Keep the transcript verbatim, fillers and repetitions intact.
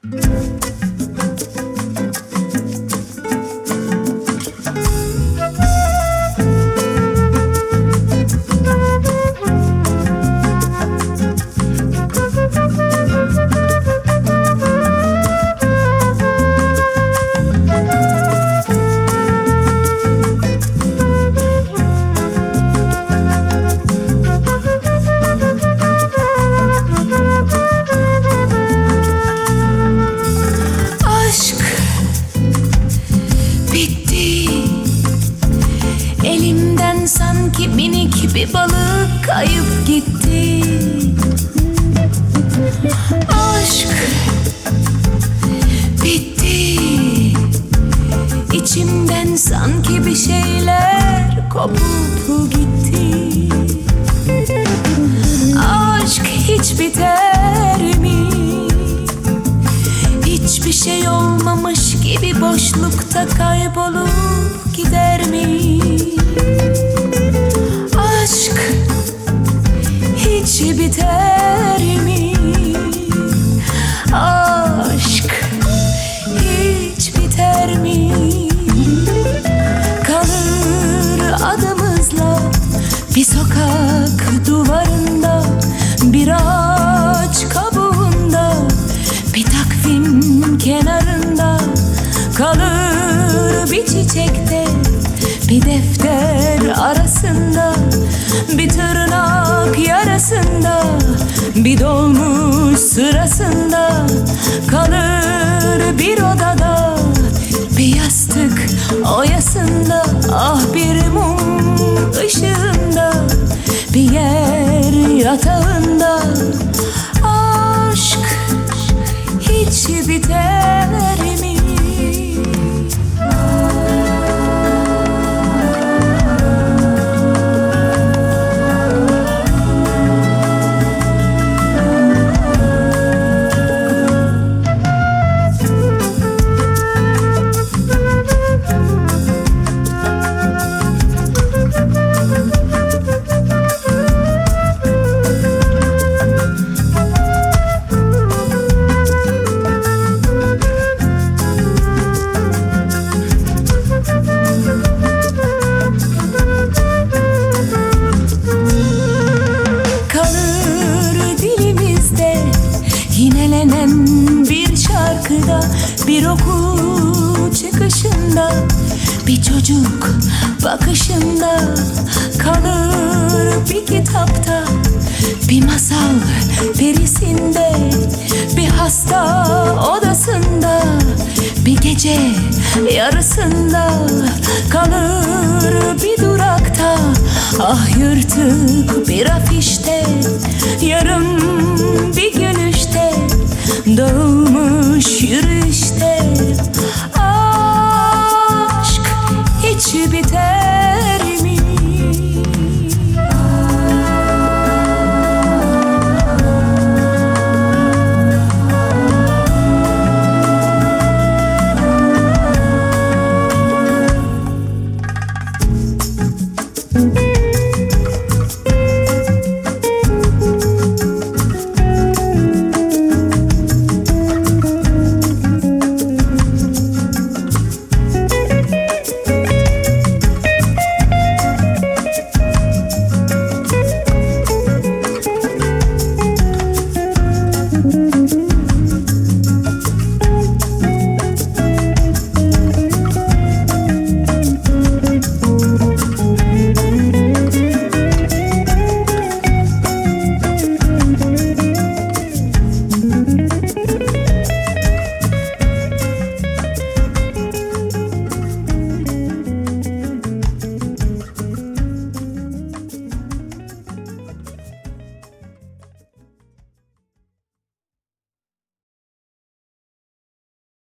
Elimden sanki minik bir balık kayıp gitti. Aşk bitti. İçimden sanki bir şeyler kopup gitti. Aşk hiç biter mi? Hiçbir şey olmamış gibi boşlukta kaybolup gider mi? Aşk hiç biter mi? Aşk hiç biter mi? Kalır adımızla bir sokak duvarında, bir ağaç kabuğunda, bir takvim kenarında. Kalır bir çiçekte, bir defter arasında, bir tırnak yarasında, bir dolmuş sırasında. Kalır bir odada, bir yastık oyasında, ah bir mum ışığında, bir yer yatağında. Aşk hiç biter mi? Yinelenen bir şarkıda, bir okul çıkışında, bir çocuk bakışında. Kalır bir kitapta, bir masal perisinde, bir hasta odasında, bir gece yarısında. Kalır bir durakta, ah yırtık bir afişte, yarım bir gülüşte, dağılmış yürüyüşte.